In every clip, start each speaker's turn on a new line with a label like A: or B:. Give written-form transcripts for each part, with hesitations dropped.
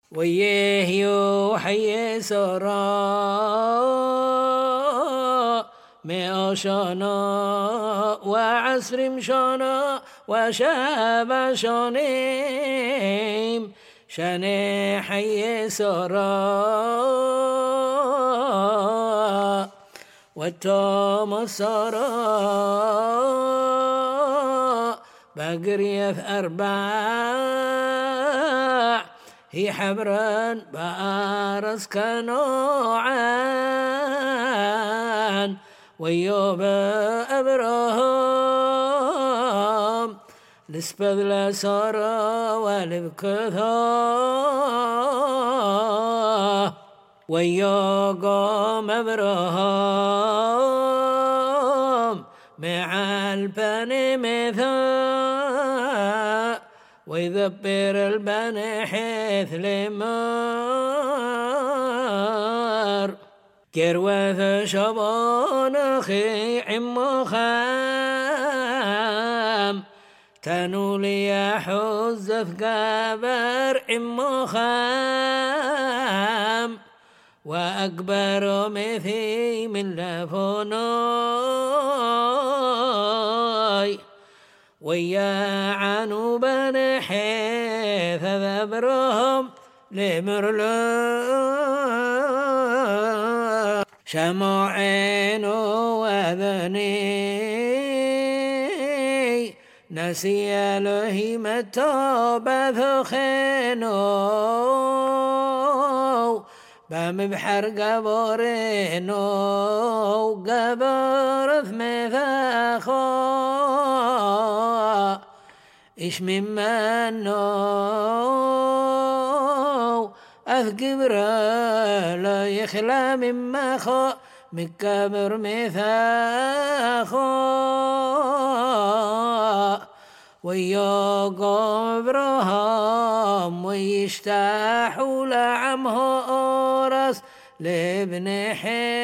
A: ويه يوحي سرا مئة شنا وعسر شنا وشاب شنيم شني حي سرا والتوم سرا بقرية أربع هي حبرا بارس كنوعان ويوب أبراهام نسبة لسارة والبكثا ويقوم أبراهام مع البني مثا ويذبر البني حيث لمار كروث شبان أخي عم خام تنولي حزف قبر عم خام وأكبر مثي من لفناي ويا عنو بن حيث ذبرهم لمرلا شمعين وذني نسي له متوبة خينو بمبحر قبرينو قبر ثمثاخو إيش ممنو أذكبر لا يخلى مما خو مكبر مثاخو ويا إبراهام ويشتاحوا لعمه أورس لابن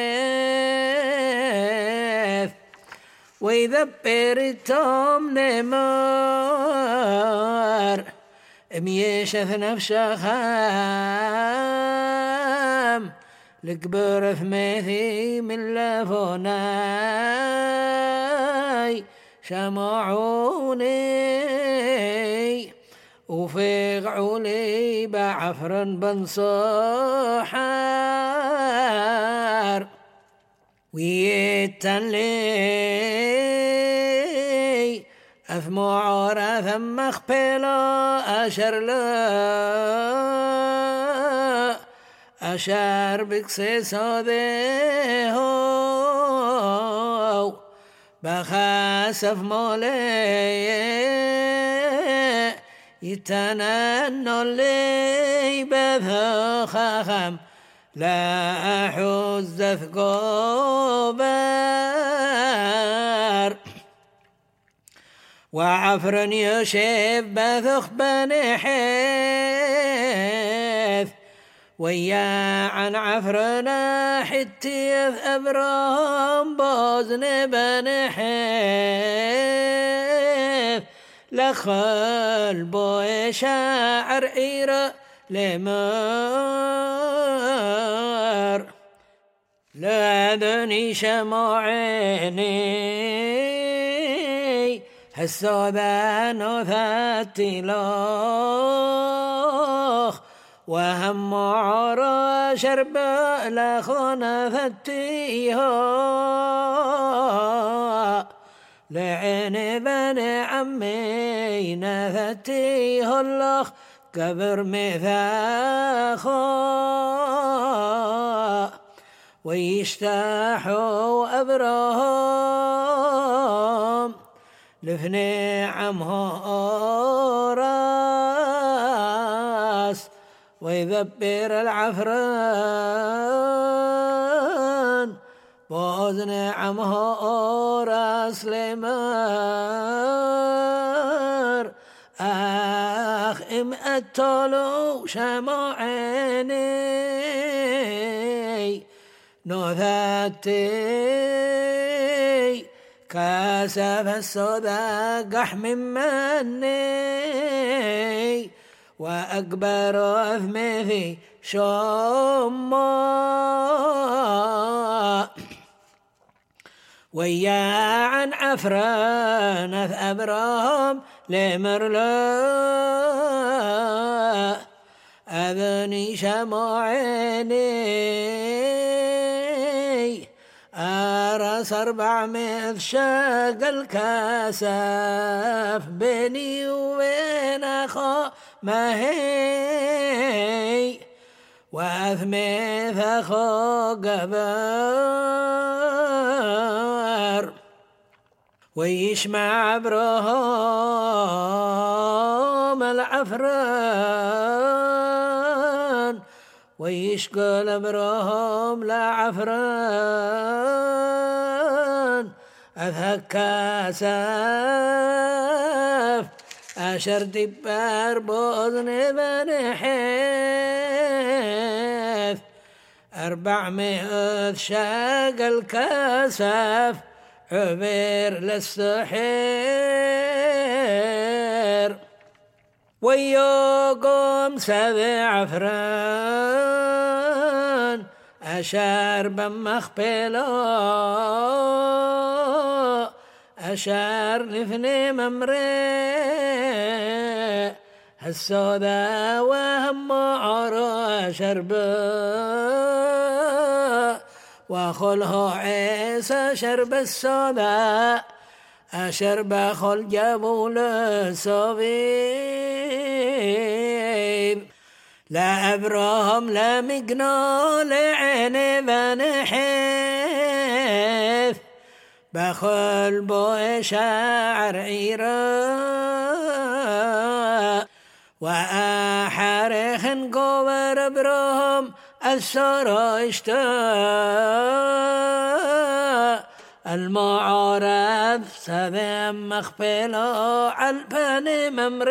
A: حيث ويذبر التوم نمار ميشث نفسه خام لكبر ثميثي من لفوناي شمعوني وفيقعوا لي بعفر بن صحار ويتنلي أثمع ثم أخبلا أشر لا أشار بكسيس هذه بخاسف مولي يتنن لي بثخخم لا أحز ثقوبر وعفر يشيب بثخ بن حيث ويا عن عفرنا حتيث أبراهام بوزن بن حيث لخل بوي شاعر إيرا لمار لا دني شمعيني هالسودان ذاتي لوخ وهم عرا شرب لخنا فتيها لعين بن عمي نفتيه الله كبر مثاخا ويشتاحوا أبراهام لفني عمه راس ويذبر العفران بوزن عمه راس لمار آخ امأتلو شمعيني نوثاتي كاسف الصدى قحم مني وأكبر إثم في شما ويا عن عفران أبراهام لمرلا أذني شمعيني أرس 400 شقل كاسف بيني وبين أخا مهي وأثمث أخو قبر ويشمع برهم العفران ويشقل برهم لعفران أذهك ساف أشر دبار بوزن بن حيث 400 شقل كاسف عبير للسحير ويوقم 7 عفران أشار بمخبلا أشار لثني ممري السودا وهم عرى شربا وخله عيسى شرب السودا أشرب خل جبول صبيب لا أبراهم لا مقنا لعين بنحيث بخل بو شعر عيرا وأحرخ قبر أبراهم السرشتا المعارض سذم مخبلا عالبن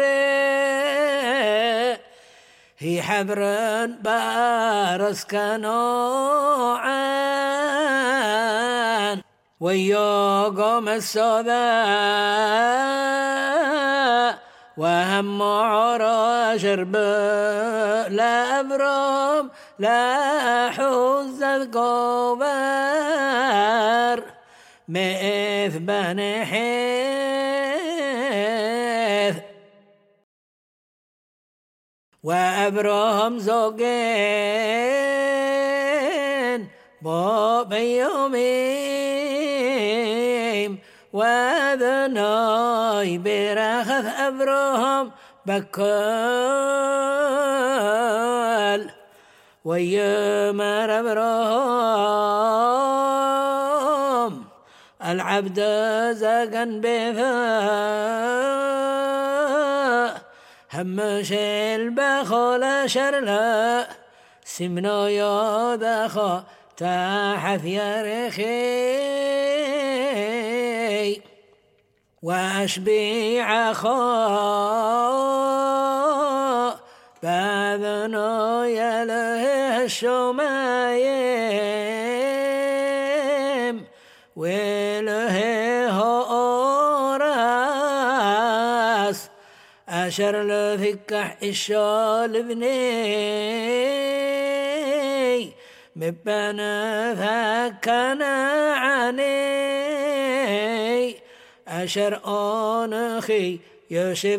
A: ممري هي حبرن بارس كنوعان ويوقم السوداء وهم عرى شرب لا أبرم لا حوز القبر مئث بن حيث وأبرهم زوجين باب يومين وذناي برخث أبرهم بكل ويمر أبرهم العبد زقن بثاء همش البخل شرلا سمنا يا دخا تحث يرخي وأشبيع خا باذنا يله الشمايم وله هوراس أشر لذكح الشال بني مبنى ذاكنا عني أشر أنخي يشف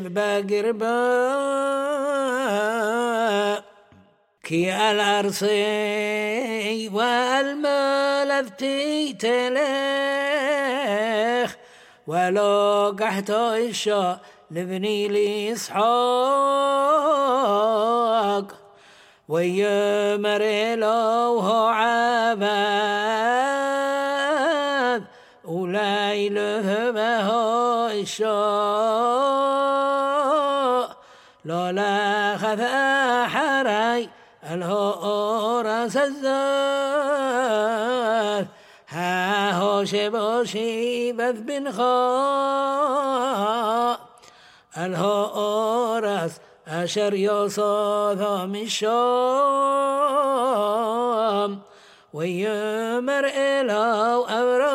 A: بقربا كي الأرصي والملفتي تلخ ولو قحت إشا لبني لي إسحاق ويمر لوه عباد أولاي لذبه إشاء لولا خذا حراي الهورس الزاد ها هو شبوشي بذ بن خاء الهورس أشر يصاث مشام ويمر إلو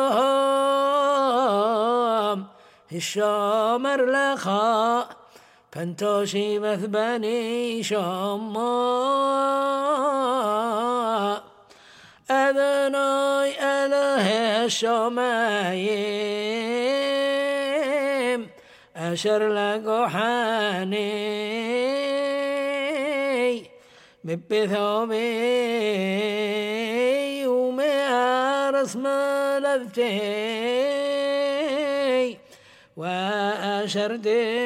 A: أبرهام الشامر لخاء فانتوشي مثبني شما أذناي أله الشمايم أشر لقحاني مبثوبي ومأرس ملفتي وأشر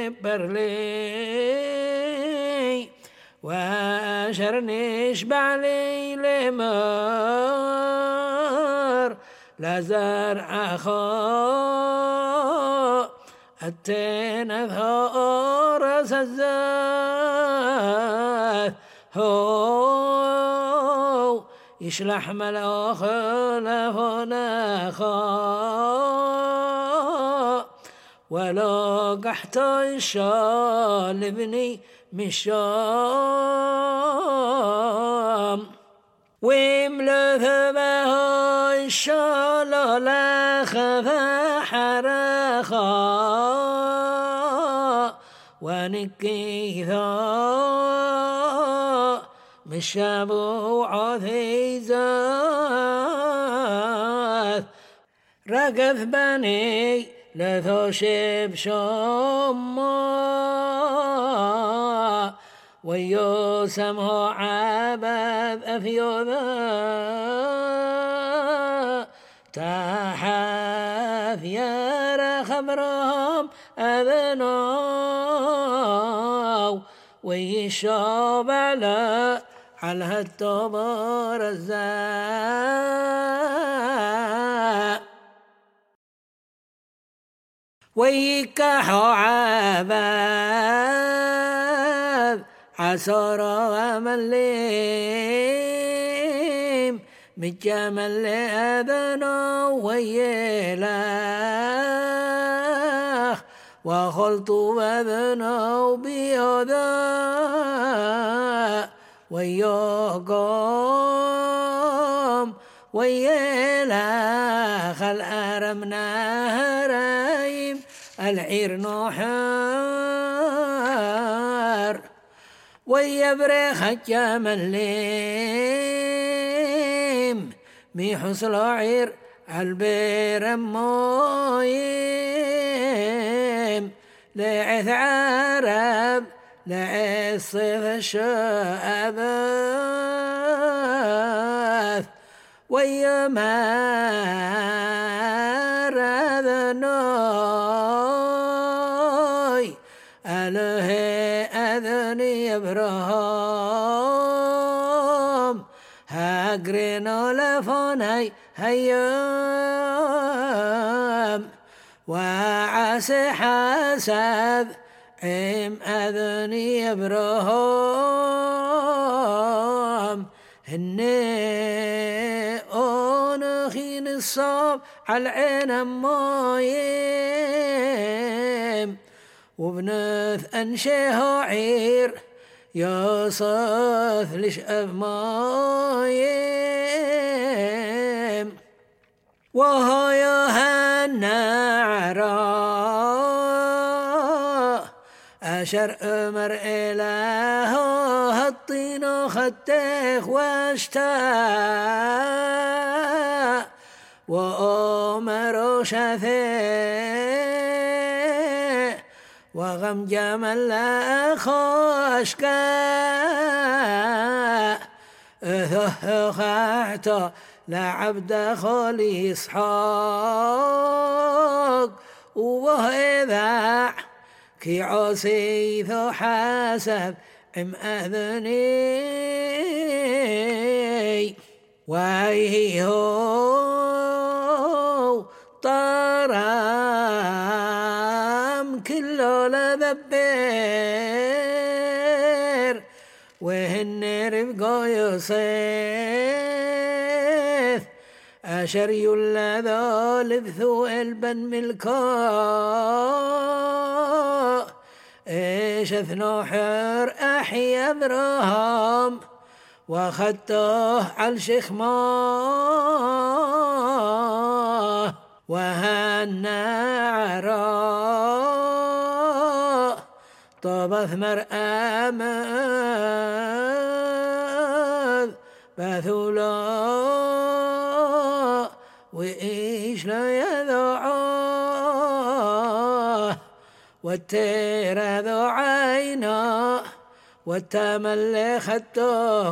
A: دبرلي وأشر نشبع لي لمر لزرع خاء التين ثار سزاث هو يشلح ملاخ لفنا خاء ولو قحت الشال ابني مشام ويملث به الشال لخذ حرخا ونكيثا مشابو عثيزات رقف بني لثوشب شما ويوسمه عبد أفيوذا تحاف يرى خبرهم أذنو ويشوب على التبر الزاء ويكحوا عباد عصر ومليم مجمل أذنو ويلاخ وخلط وذنو بيوذا ويوقم ويلاخ الأرم نهريم العير نحار ويبرخ الجمليم ميحصل عير البير مويم لعث عرب لعث صيف الشابث ويمار ذنوي أله أذني إبراهيم هاقرين لفوني هيام وعسى حسب عم أذني إبراهيم هني أونخين الصاب على العين مويم وبنث أنشه عير يصف لشأب مويم وهو يهنعرا أشر أمر إله هالطين خدتك واشتاء وأمر شثي وغم جمل خشكا خعت لعبد خلي إسحاق وإذا كي عصيث حسب ام أذني ويهو طرام كله لذبير وهن رفقو يصيث أشر يلذو لبثو البن ملكو إيش اثنوحر أحيا برهم واخدته على شخماه وهالنعراء طبث مرآمد بثولا وإيش لا يذوعه والتير ذو عينا والتملخته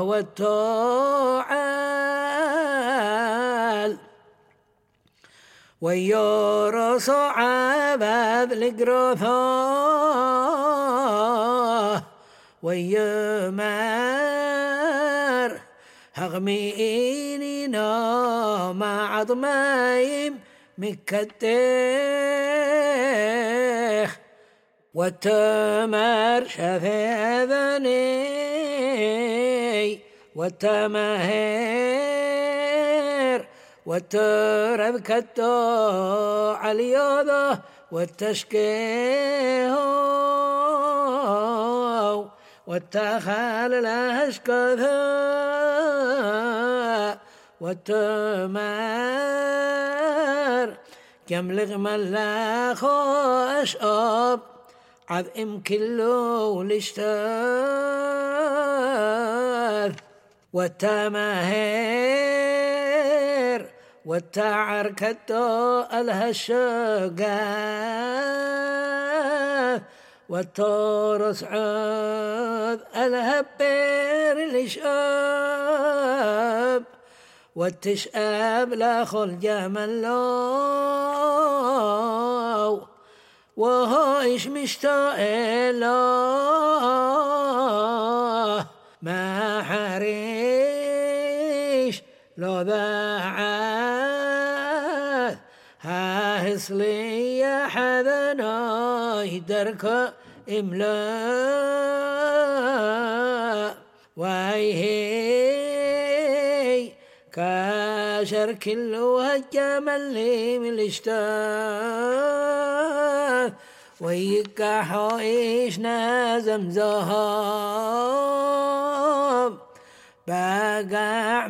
A: والتوعال ويورس عبد لقروثه ويمر هغمينينا مع عظمايم مكتخ والتمر شفاذني والتمهر والترب كتو عليوضه والتشكيه والتخال لهشكذا والتمر كم لغملاخو أشقب عظم كله لشتاذ والتمهر والتعركتو الهشقاذ والتورس عذ الهبير لشاب والتشاب لاخل جملو وهو إيش مشتاق له ما حريش لو ذاعات هاهصلي يا حذنا يدرك إملاء ويهي كاشر كله هجم اللي من الاشتاث ويكحو إيش نازم زهاب باقع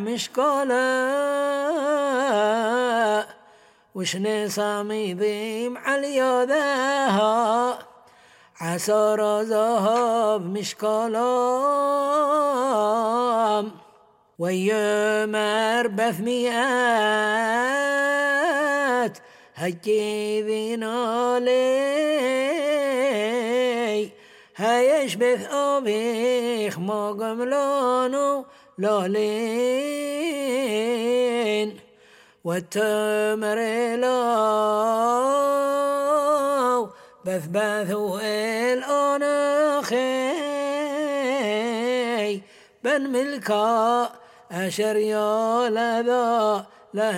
A: مشكلة وش نصامي ذيم على ذاها عسر ذهب مشكلة ويمر بثميات هجي ذينا لي هيشبث أبيخ ما قملانو لالين والتمر لو بثبثوا الأنخي بن ملكا أشر يا لذا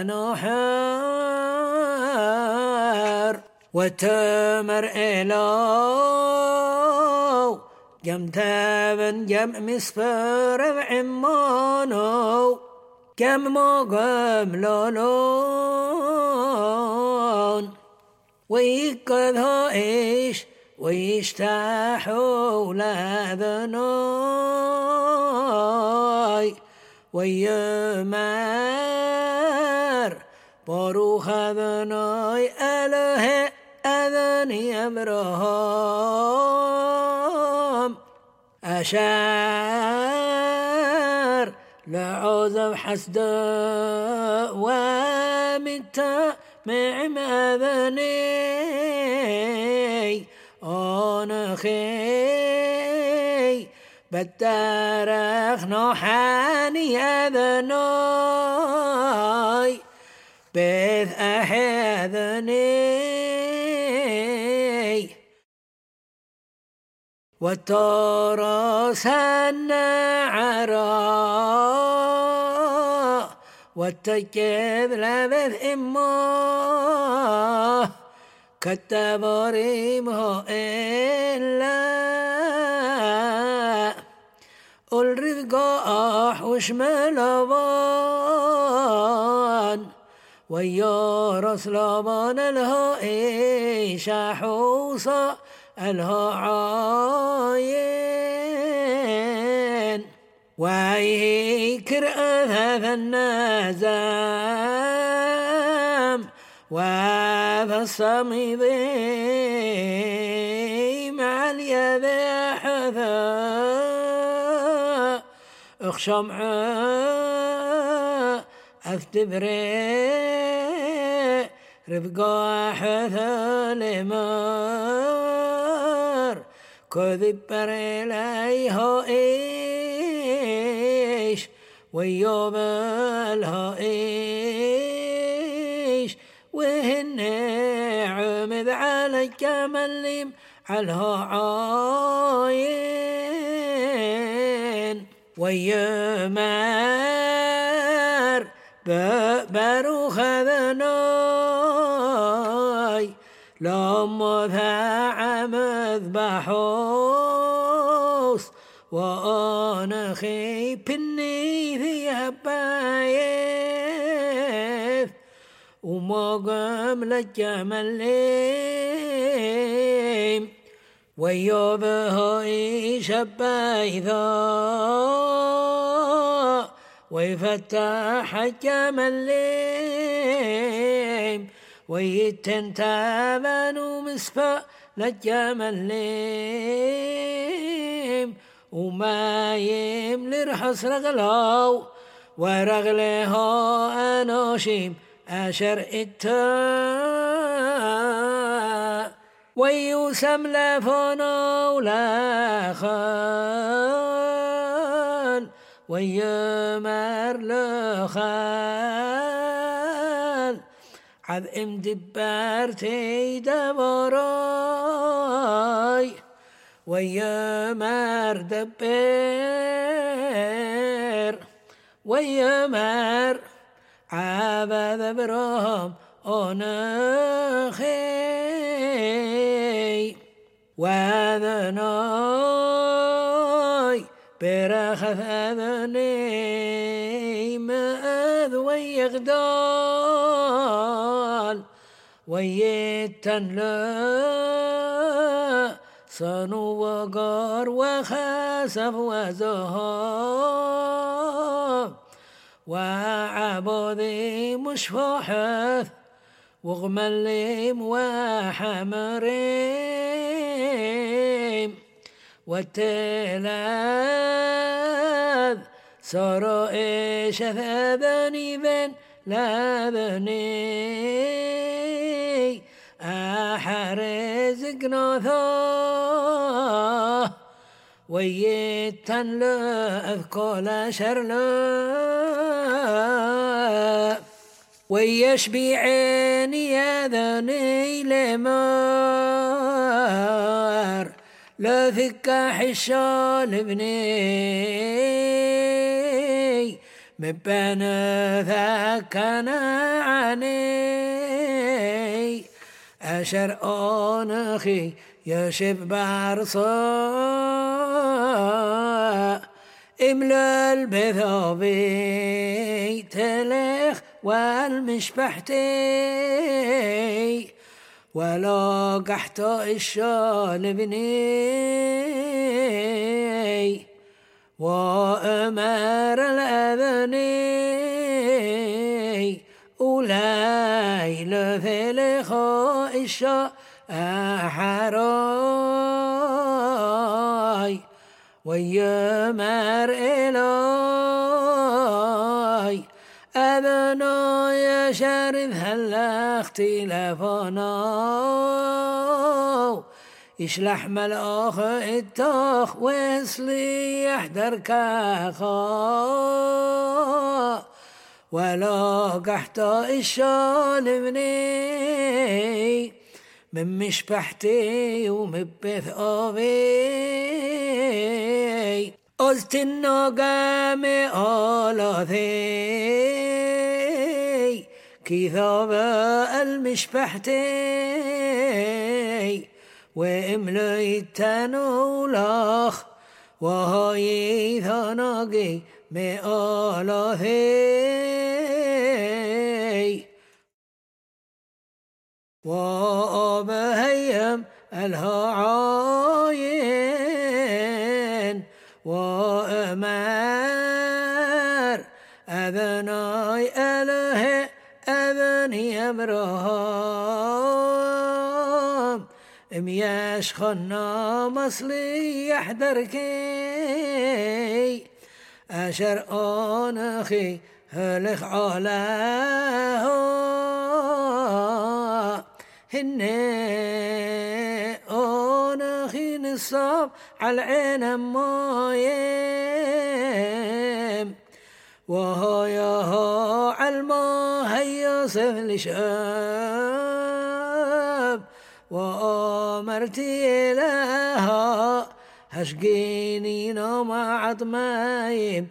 A: لنحر والتمر إلو جم تابن جم مسفر بعمانو جم موقم لولون ويكذا إيش ويشتاحوا لذناي ويمر باروخ ذناي أله أذني أمرهم أشار لعوزب حسد ومتا مع مذني أنا خي بالتاريخ نوحاني أذناي بث أحذني والتورس النعراء والتكذ لبث إماه كالتبريمه إلا الرزق أحوش ملبان ويارس لبان الهائش حوصا الهعاين ويكر هذا النازم وفي الصميم علي يذا حذا اخشمع أثتبري رفقا حثا لمر كذب بريليها إيش ويوم لها إيش وهن عمد على الجمل علها عاين ويمر بروخ ذناي لما ذا مذبحوس وأنا خيبني ذي بايث وما قام للجملين ويوبه شبايذا ويفتح الجملين ويتنتابن مسفى للجملين وما يملي رحص رغلو ورغله أنوشيم أشر إتا ويوسم لفنو لخال ويمر لخال عذم دبرتي دبراي ويمر دبر ويمر عبد برهم أنخي وذناي برخث أذني مأذ ويغدال ويتنلا صنو وقار وخسف وزهاب وعبودي مشفوحث وغمليم وحمريم والتلاذ صاروا إيش ذني ذن لا ذني أحرز قناثاه ويتن لا أذكال شرلا ويشبي عيني أذني لمار لا ذك حشال ابني مبنى ذاك عني أشر أنخي يشب بعرصا إملا البثوبي تلخ والمشبحتي ولا قحط الشال بني وأمر الأذني أولاي لثلخ الشال أحراي ويمر إلي أذنا يشرد هلا اختلافنا يشلح ملأخ التاخ ويصلي يحضر كاخا ولا قحط الشال مني من مشبحتي ومبث أبي أزت النقام آلاثي كثاب المشبحتي وإمليت نولاخ وهاي ثناقي مآلاثي وأبهيم الهعاين وأمر أذناي أله أذني أمرهم ام يشخنا مصليح دركي أشر أنخي هلخ علاه هني أنخي نصاب على العين مويم وهو علما هيصف لشاب وأمرتي لها هشقيني نوم عطمايم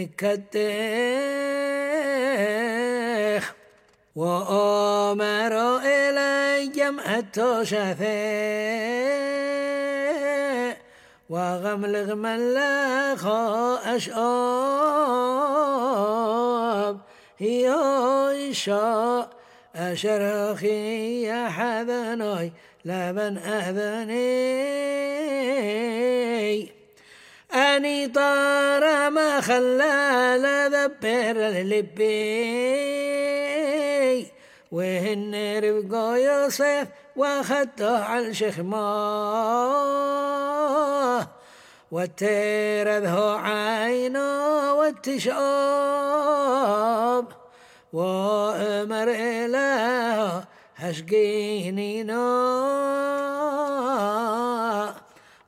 A: مكتخ وأمر إلي جمعة شفاء وغملغ ملخا أشاب هي إشاء أشرخي يا حذناي لبن أذني أني طار ما خلى لذبر اللبي وهن رفقا يوسف واخدته على شخماه وترده عينه والتشاب وأمر إله هشقيني نار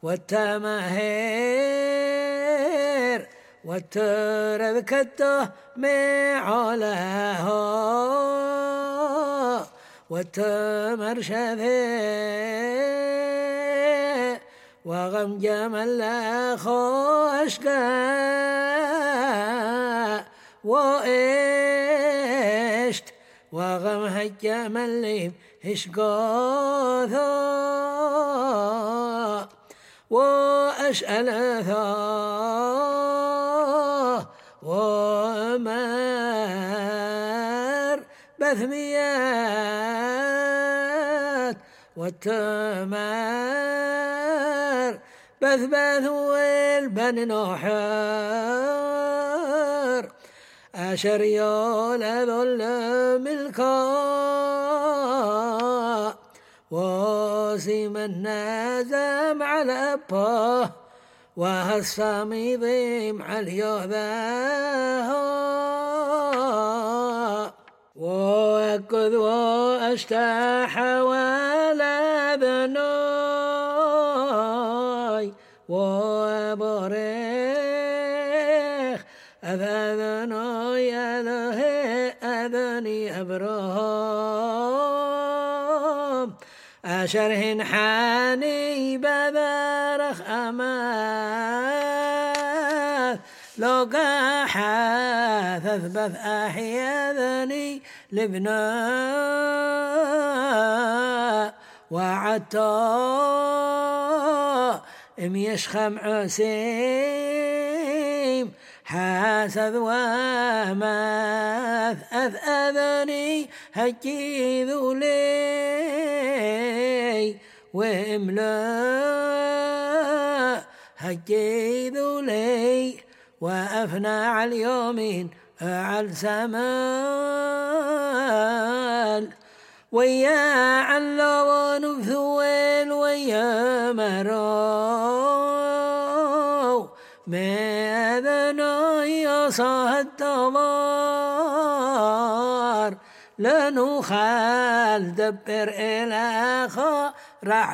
A: والتمهير والترذ كته معلها والتمر شذي وغم جمل خوشقا وإشت وغم هجم الليم هشقاثا وأشأل ثا ومر بثميات والتمر بثبث والبن نحر أشر يولد الملكا وسيم النازم على أباه وهالصامي ضيم على اليوذاها وأكذ وأشتاح ولا بناي وأبريخ أذناي أله أذني أبرهام أشرهن حاني بذرخ أماث لو قاحث أثبث أحياذني لبناء وعطاء إم يشخم عسيم حاسد وماث أذني هجي ذولي وإملا هجي ذولي وأفنى على اليومين على سمال ويا علوان وثويل ويا مرو ماذا يصاه التمار لنخال دبر إلى راح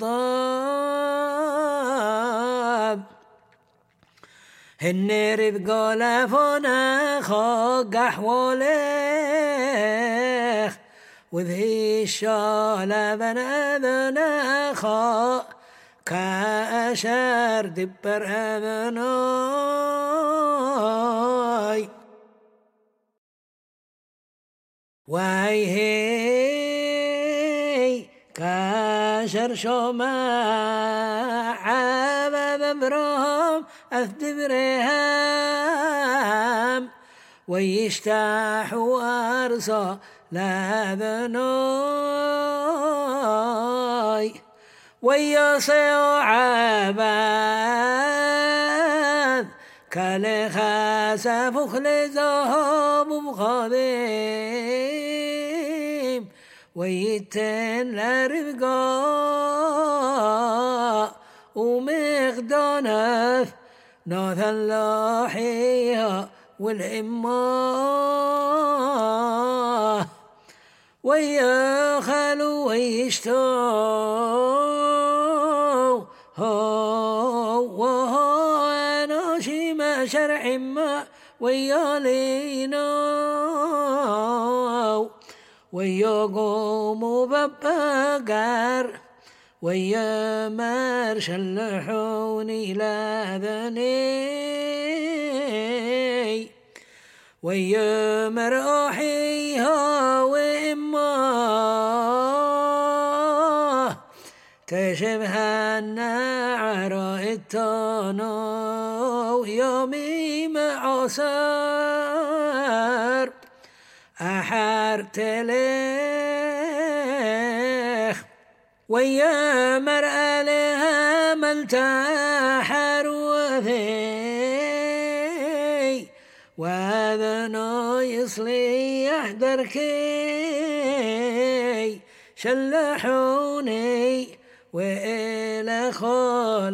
A: طاب هنرد قلفنا خاق حوليخ وذي الشالة بنادنا خا كأشار دبر أذناي وهي كاشر شماع عبد ابراهام أثدبرهم ويشتاح وارصى لذناي ويصيع عباد كالخاسف خلزهم بخذيم ويتن لرفقا ومغدانف ناث اللوحيها والإمة ويا خلو ويشتو هو أنا شيما شرع ما ويا لينا ويا قوم ببقر ويا مرشلحوني لاذني ويا مرأحيها وإما تشبه النعر التانو يومي معصر أحرت ليخ ويا مرأة لها ملتحر وذي وهذا يصلي يحضركي شلحوني وإلى خال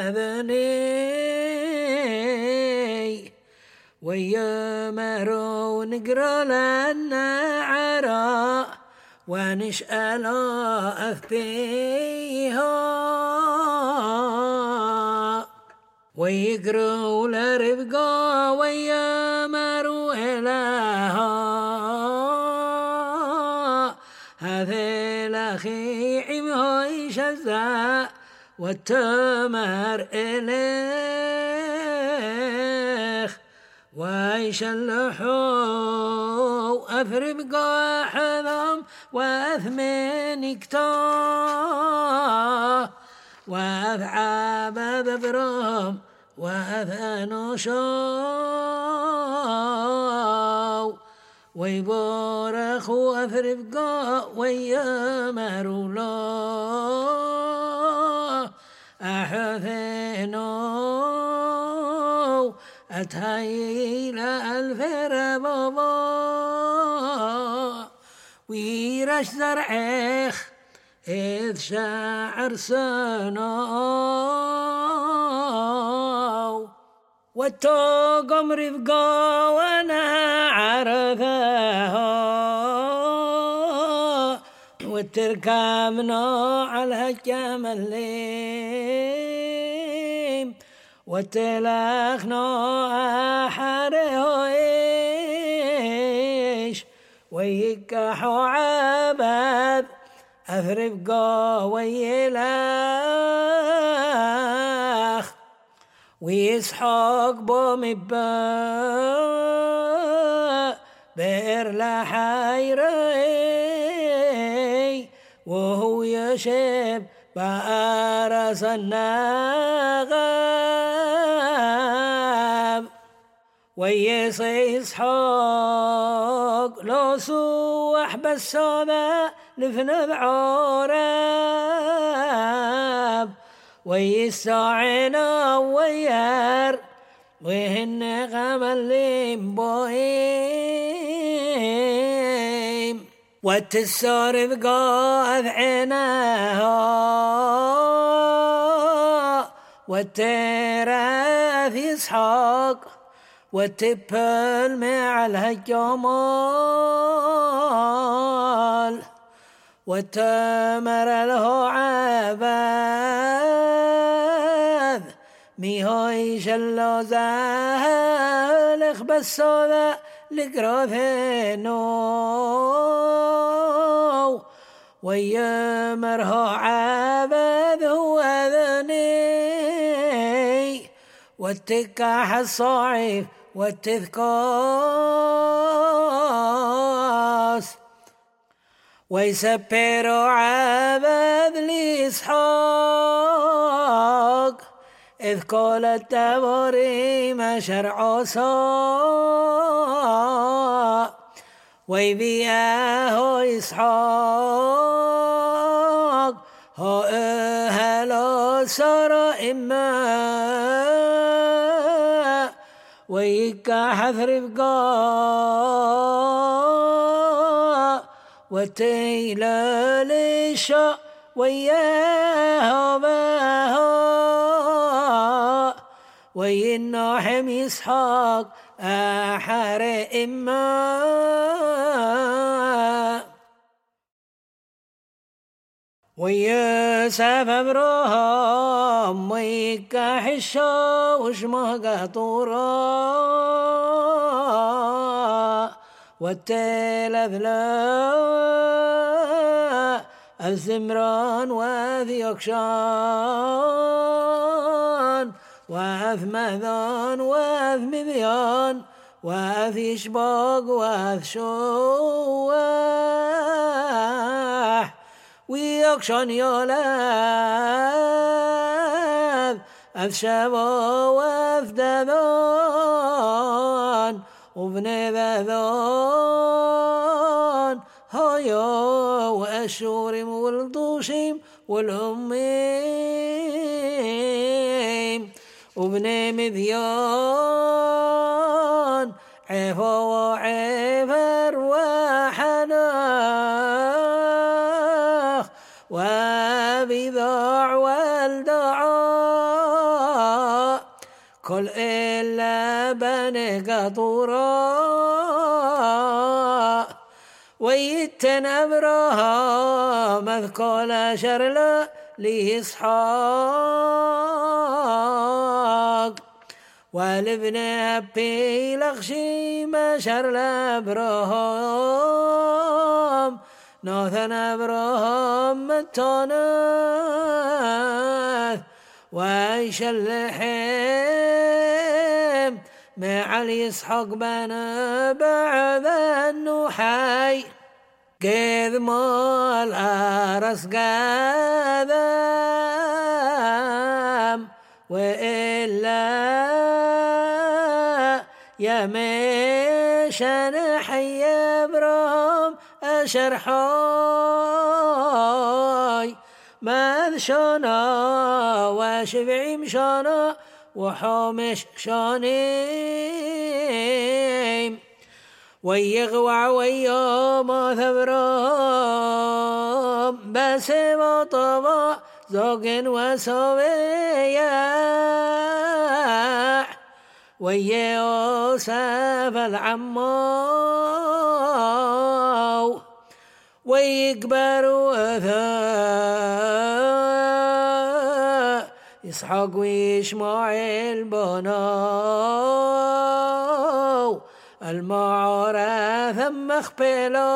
A: ذني ويا مرو نقرأ لنا عراء ونسأل أثبيها ويقرأوا لرفقا ويا مرو إلها هذا الأخي عمه يشزع والتمر إليخ ويشلحوا أفربقا حذم وأثمن كتاه وأثعاب ببرهم وأثأنوا شاو ويبارخوا أفربقا ويامروا لا أحثنوا أتهيل الفربابا ويرش زرعيخ إذ شاعر سنو واتوقم رفقا وانا عرفها وتركبنا على الجملين وتلخنا أحرهويش ويكحوا عبد أفربقا ويلاخ ويسحق بمبا بئر لحيري وهو يشب بأرس النغم ويسحق لو سوح بالسودا لفنا بعورب ويستعنا ويار وهن غملين بويم وتسار بقاذ عينها والتراث يسحق والتبل مع الهجمال والتمر له عباد ميهوي شلو زالخ بالسودا لقروثينو ويمره عباد هو ذني والتكاح الصعيف والتذكاس ويسبروا عبد لإسحاق إذ قال التبريم شرع صاء ويبياه إسحاق هو أهل سر إما ويكاح رفقا وتيلا للشا وياها بها وينحم يسحق أحر إما ويوسف أبراهام ويكاح الشا وشمه قطورا والتلذلا الزمران وذي يكشان وأذ مذان وأذ مذيان وأذ يشباق وأذ شواح ويكشان يولاد أذ شبا وأذ دذان وبني ذذان هيا وأشورم والدوشم والأميم وبني مذيان عفا وعفر وحناخ وبذاع والدعاء كل إلا بني قطورا ويتن أبراهام أذكال شرلا لإسحاق والابن أبي لغشي ما شرلا أبراهام ناثن أبراهام متانث وعيش اللحم مع الإسحاق بنا بعد النحي قذ مال أرس قذام وإلا يمشن حي إبراهيم أشرحاي ماذ شانا وشبعي مشانا وحامش شانيم ويغوع ويوم ثبرام بس وطبع زوج وسويع ويوسف العمو ويكبر وثاء إسحاق وإسماعيل بنو المعارى ثم اخبلا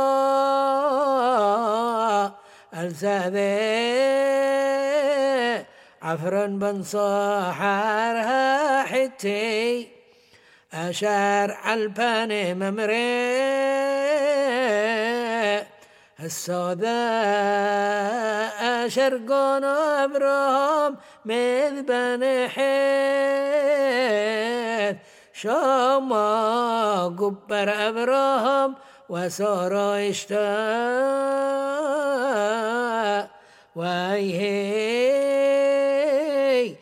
A: الزذي عفر بن صحرها حتي أشار عالباني ممري السوداء شرقون أبراهام من بني حيث شاما قبر أبراهام وسارة اشتاء ويهي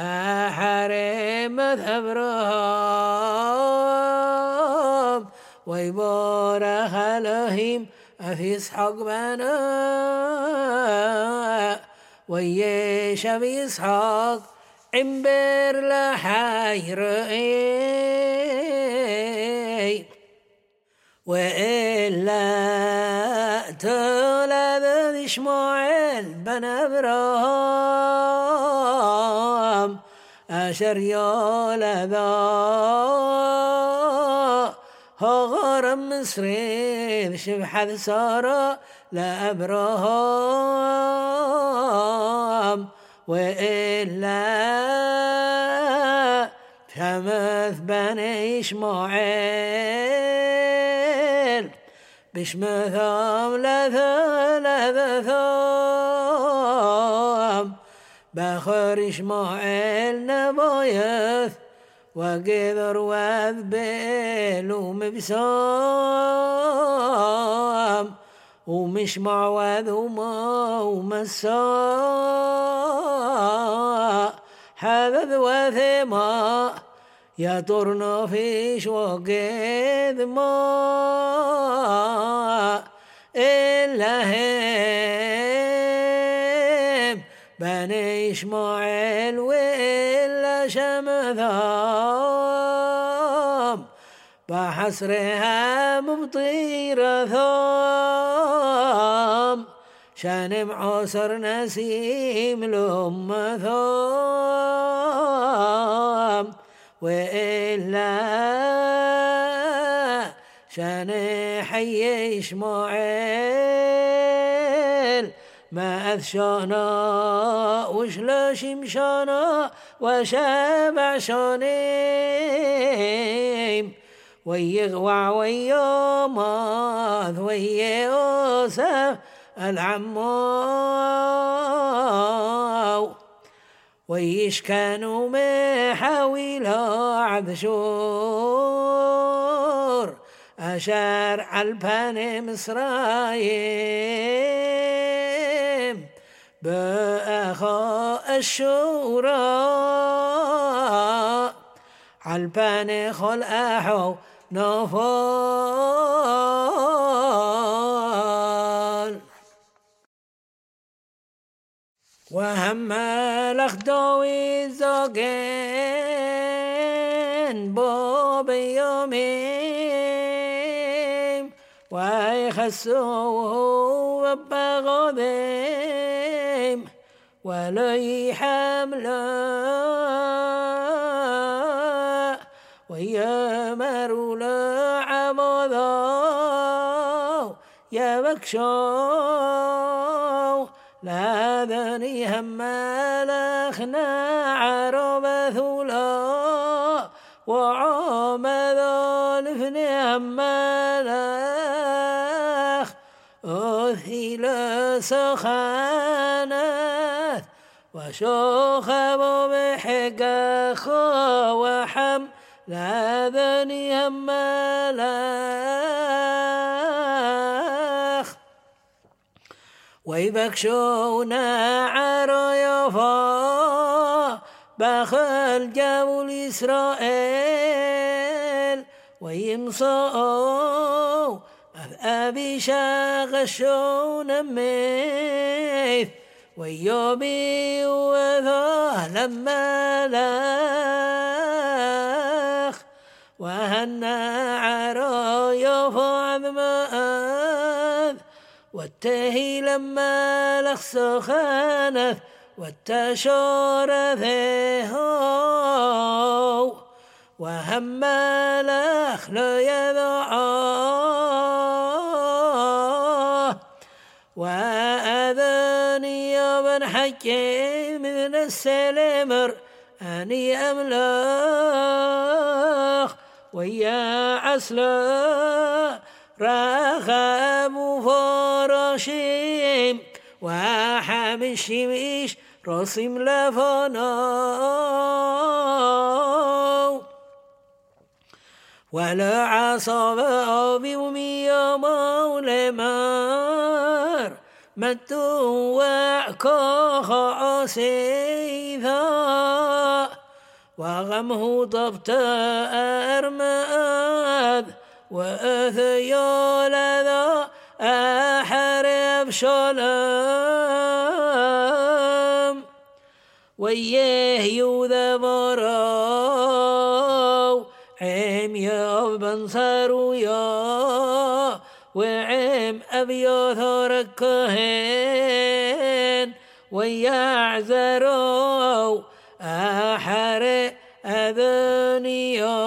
A: أحرمت أبراهام ويبارك لهم أفي إسحاق بنا ويشب إسحاق عمبر لحيرئي وإلا تولد إسماعيل بن أبراهام أشر يولدا هغرم مصري شبحة سارة لأبراهام وإلا فمث بني إسماعيل بشمثام لثام بخر إسماعيل نبايث وقذر وذبيل ومبسام ومشمع وذوما ومساء حذذ وثما يطرنا فيش وقذ ما إلا هم بني إسماعيل وإلا شمثام بحسرها مبطير ثام شان معصر نسيم لهم ثام وإلا شان حي إسماعيل ما أذشانا وشلا شمشانا وشابع شانيم ويغوع ويوماذ ويوسف العماو ويشكانوا محاويل عذشور أشار عالبان مصرايم بأخا الشوراء عالبان خلقه نفال وهم الأخدوي الزوجين بوب يومين ويخسوه بغضيم ولي حمله ويامر لعبضه يبكشو لا ذني هم لخنا عرب ثولا وعمد الفني هم لخ أثيل سخانات وشوخب بحقخ وحم لا ذني هم لخ ويبكشونا عريفا بخل جول إسرائيل ويمصوا أبي شاغشون ميث ويوبي وذا لما لخ وهنا عريفا عذماذ والتهي لما لخ سخانث والتشور ذهو وهم لخ لا يذعاه وأذني بن حكيم من السلمر أني أملاخ ويا عسلا رغم فراشيم وحام الشميش رسم لفناو ولا عصب بيومي مولى مار متوع كوخ عسيثا وغمه ضبط أرماذ وأثيال ذا أحرب شلام ويه يوذا براو عم يا بن صارويا وعم أبيثر الكهن ويعزروا أحر أذنيا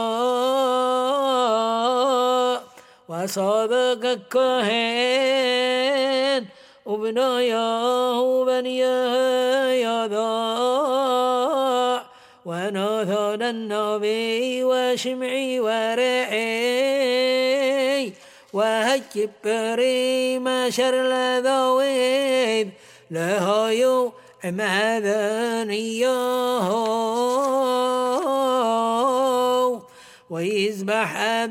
A: وصدق الكهن وبناياه وبنياه يضاع ونثن النبي وشمعي ورعي وهجب بريم شر ذويذ لهايو عمادنياه ويذبح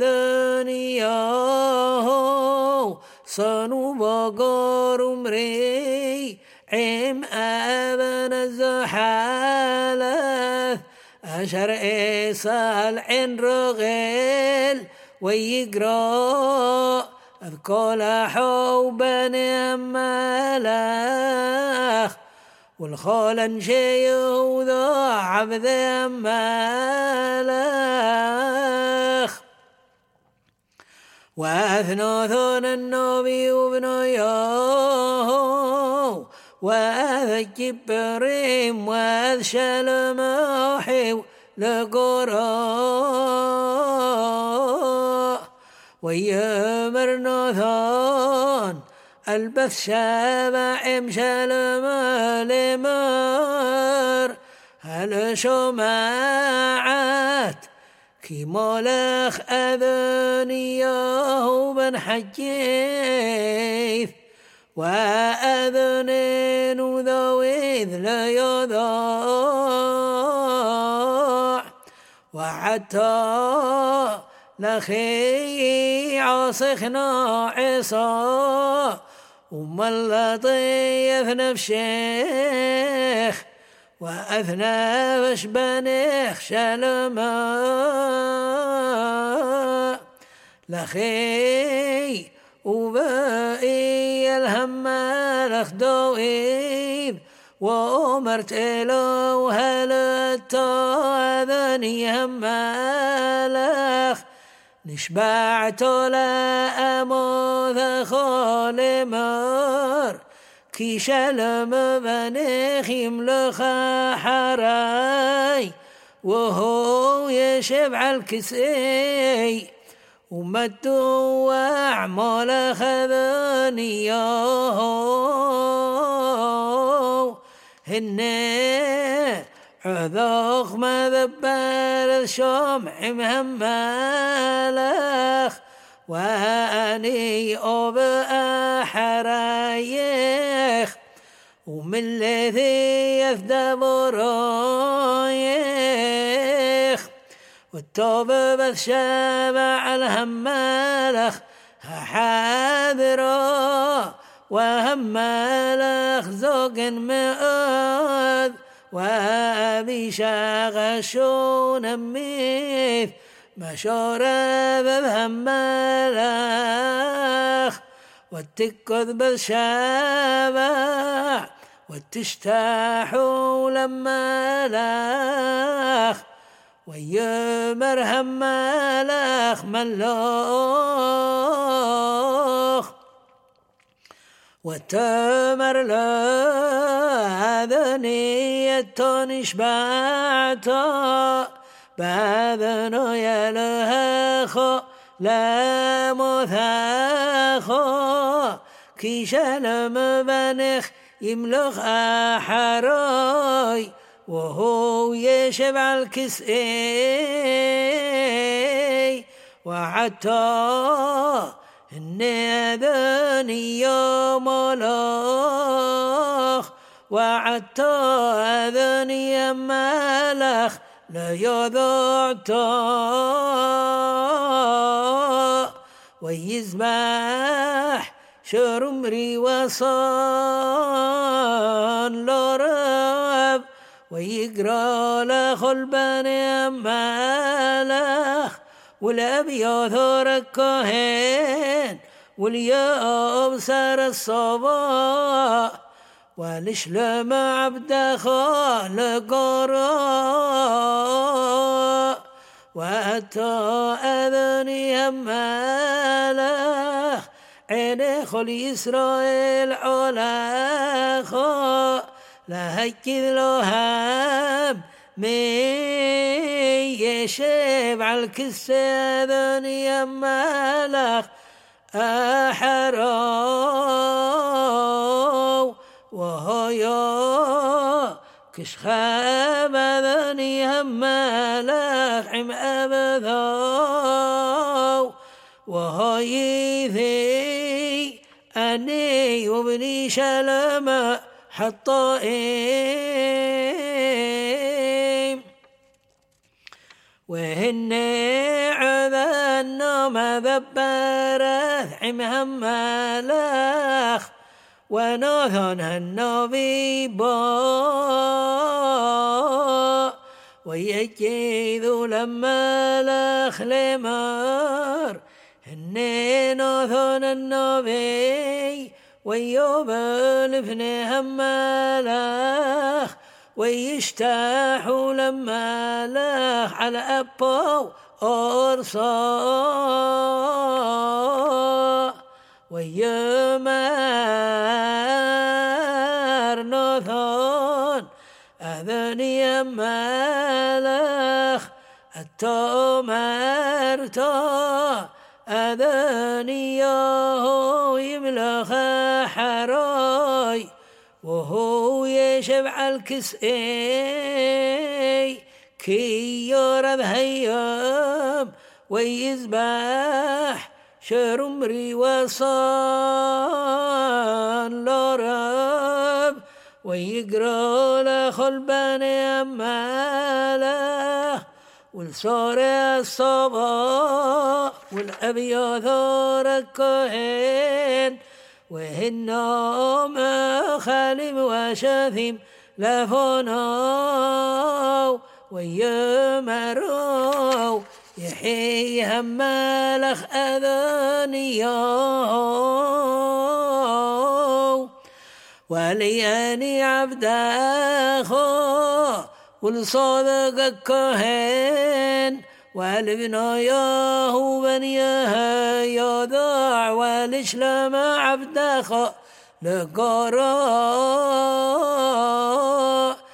A: أذنياه صنو بقار مري عم أبن الزحالث أشر إيصال عن رغيل ويقرأ أذكر حوبا ملاخ والخول شي وذا عبد ملاخ وأثنوثون النبي وبنياه وأذ جبريم وأذ شلماحي لقراء ويمر نوثان البث شابع مشلم لمر هل شماعات كي مولخ أذنيه بن حجيث وأذنين وذويذ لا يضاع وحتى لخي عاصخنا عصا وملطيث نفشيخ وأثنى بشبنيخ شلما لخي وبائي الهمالخ دوئيب وأمرت له هل التاذني همالخ نشبعت لا أموذ خالمر كي شلم بنيخ يملخ حراي وهو يشبع الكسي ومدوا أعمال خذني هن عذوخ مذبر الشمع مهمالخ وأني أبقى حرايخ ومن الذي يثدب رايخ والتوبة بالشبع الهمالخ حاذرا وهمالخ زوج مؤذ وأبي شاغشون ميث مشورة بهمالخ والتكذ بالشبع والتشتاحوا لما لخ ويمر همالخ ملوخ وتمر لأذنية نشبعتا بأذنو يلهخو لا مثاخو كي شلم بنخ يملخ أحراي وهو يشبع الكسئي وحتى النذني يوم ملخ وحتى أذني ملخ لا يضعتا ويزبح شرمري وصان لرب ويقرأ لخل بني مالخ والأبيض الكهين واليوم سار الصباح ولشلم عبد خالق قراء وأتى أذني مالخ عيني خل إسرائيل علاخا لهكذ لهاب مي يشبع الكسادني مالخ أحراو وهيا كشخاب ذني مالخ عم أبذاو وهي ذي أني وابني شلم حطائم وهن عذن مذبرث عمهم مالخ ونوثن النبي با ويجيذ لما لخ لمر هن نينوثون النبي ويوبل ابن همالخ ويشتاحوا لما لخ على أبو أرصا ويمار نوثون أذني مالخ التومرتا أذني يملخ حراي وهو يشبع الكسئي كي يرى بهيام ويذبح شرمري وصان لرب ويقرأ لخل بني أماله والصور الصبا والأبيض الكهين وهنهم خالم وشاثم لفناو ويمروا يحيي همالخ أذانيو ولياني عبد أخو والصادق الكهين والبناياه بنيها يضاع والإسلام عبد أخو لقراء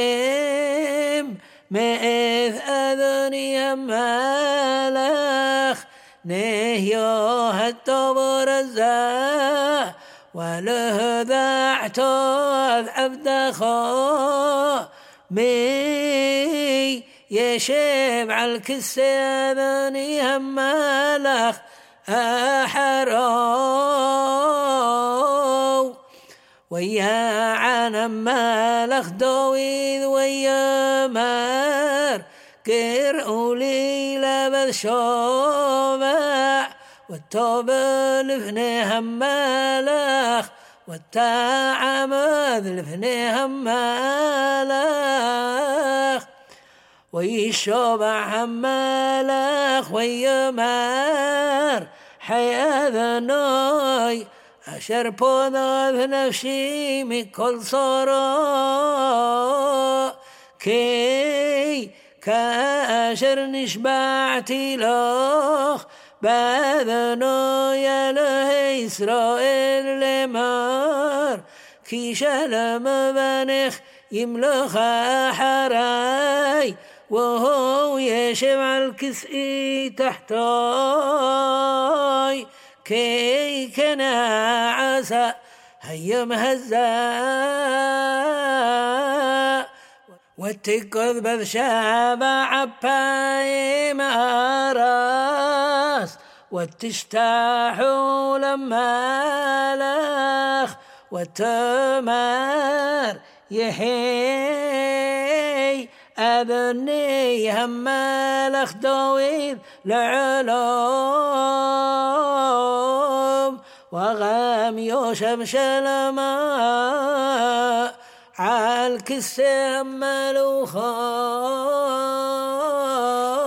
A: مئذ أذني مالخ نهيه التبر الزاه ولهذا اعتاذ عبد خا مي يشبع الكس أذني مالخ أحراو ويا عن مالخ داويد ويا مار كرعوا لي لبذ شابع والتابل لفني همالخ والتعمد لفني همالخ ويشابع همالخ ويا مار حيا ذناي أشر بوضع نفسي من كل صراء كي كأشر نشبعتي لخ باذنو يله إسرائيل لمار كي شلم بنخ يملخ حراي وهو يشبع الكسئي تحتاي كي كان عسى هيا مهزا واتكذ بذشابة عباي ماراس واتشتاحوا لما لخ واتمار يحيي أذني همالخ داويد لعلام وغام يوشب شلما عالكسم ملوخا